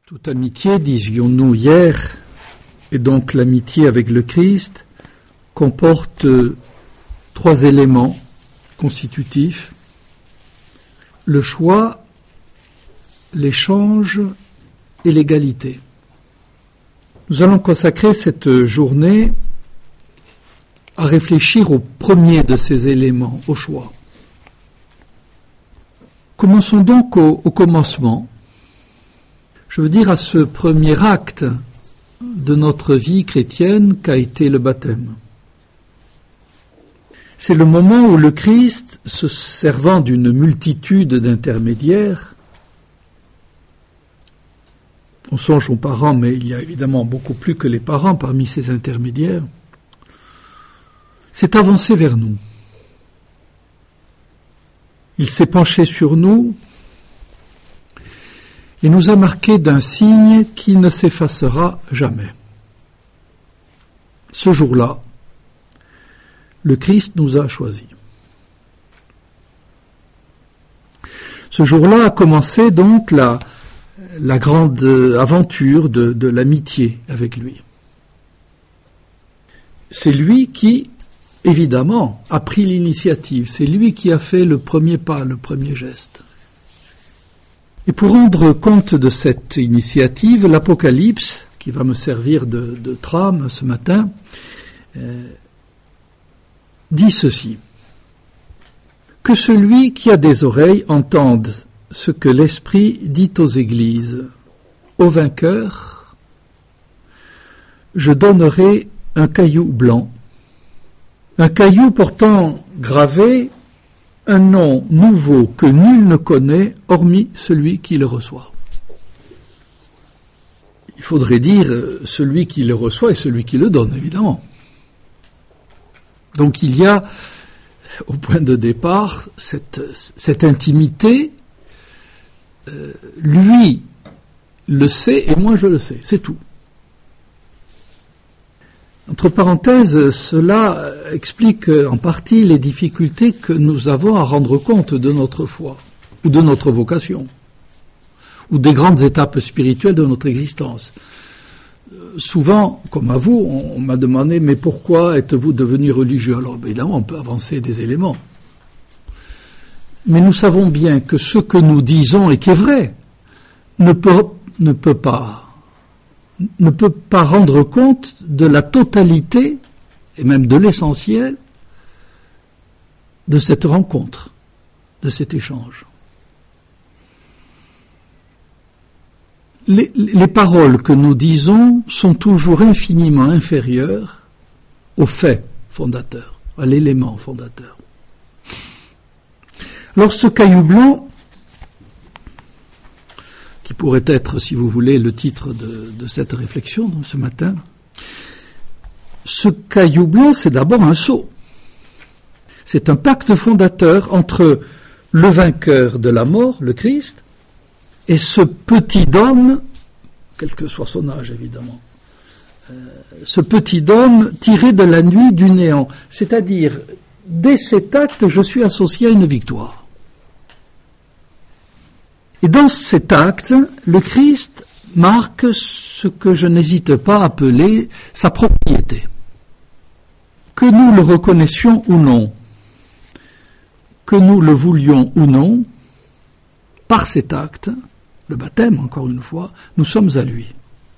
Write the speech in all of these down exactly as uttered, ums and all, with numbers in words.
Toute amitié, disions-nous hier, et donc l'amitié avec le Christ, comporte trois éléments constitutifs: le choix, l'échange et l'égalité. Nous allons consacrer cette journée à réfléchir au premier de ces éléments, au choix. Commençons donc au, au commencement. Je veux dire à ce premier acte de notre vie chrétienne qu'a été le baptême. C'est le moment où le Christ, se servant d'une multitude d'intermédiaires, on songe aux parents, mais il y a évidemment beaucoup plus que les parents parmi ces intermédiaires, s'est avancé vers nous. Il s'est penché sur nous et nous a marqué d'un signe qui ne s'effacera jamais. Ce jour-là, le Christ nous a choisis. Ce jour-là a commencé donc la, la grande aventure de, de l'amitié avec lui. C'est lui qui, évidemment, a pris l'initiative. C'est lui qui a fait le premier pas, le premier geste. Et pour rendre compte de cette initiative, l'Apocalypse, qui va me servir de, de trame ce matin, euh, dit ceci: que celui qui a des oreilles entende ce que l'Esprit dit aux églises. Au vainqueur, je donnerai un caillou blanc, un caillou portant gravé un nom nouveau que nul ne connaît, hormis celui qui le reçoit. Il faudrait dire celui qui le reçoit et celui qui le donne, évidemment. Donc il y a, au point de départ, cette, cette intimité. Euh, lui le sait et moi je le sais, c'est tout. Entre parenthèses, cela explique en partie les difficultés que nous avons à rendre compte de notre foi, ou de notre vocation, ou des grandes étapes spirituelles de notre existence. Souvent, comme à vous, on m'a demandé « mais pourquoi êtes-vous devenu religieux ?» Alors évidemment, on peut avancer des éléments. Mais nous savons bien que ce que nous disons et qui est vrai ne peut, ne peut pas ne peut pas rendre compte de la totalité, et même de l'essentiel, de cette rencontre, de cet échange. Les, les paroles que nous disons sont toujours infiniment inférieures au fait fondateur, à l'élément fondateur. Alors ce caillou blanc, qui pourrait être, si vous voulez, le titre de, de cette réflexion de ce matin. Ce caillou blanc, c'est d'abord un sceau. C'est un pacte fondateur entre le vainqueur de la mort, le Christ, et ce petit homme, quel que soit son âge évidemment, euh, ce petit homme tiré de la nuit du néant. C'est-à-dire, dès cet acte, je suis associé à une victoire. Et dans cet acte, le Christ marque ce que je n'hésite pas à appeler sa propriété. Que nous le reconnaissions ou non, que nous le voulions ou non, par cet acte, le baptême encore une fois, nous sommes à lui.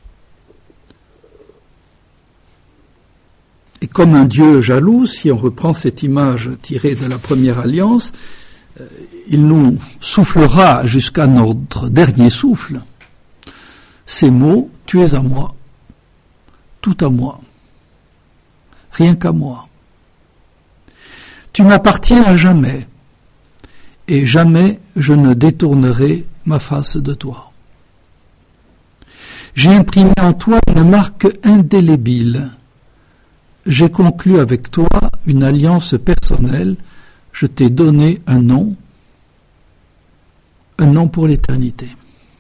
Et comme un Dieu jaloux, si on reprend cette image tirée de la première alliance, il nous soufflera jusqu'à notre dernier souffle ces mots: tu es à moi, tout à moi, rien qu'à moi. Tu m'appartiens à jamais, et jamais je ne détournerai ma face de toi. J'ai imprimé en toi une marque indélébile. J'ai conclu avec toi une alliance personnelle. Je t'ai donné un nom, un nom pour l'éternité.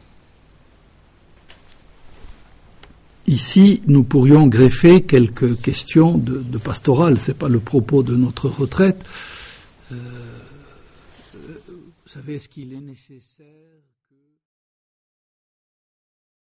Ici, nous pourrions greffer quelques questions de, de pastorale. Ce n'est pas le propos de notre retraite. Euh, vous savez, est-ce qu'il est nécessaire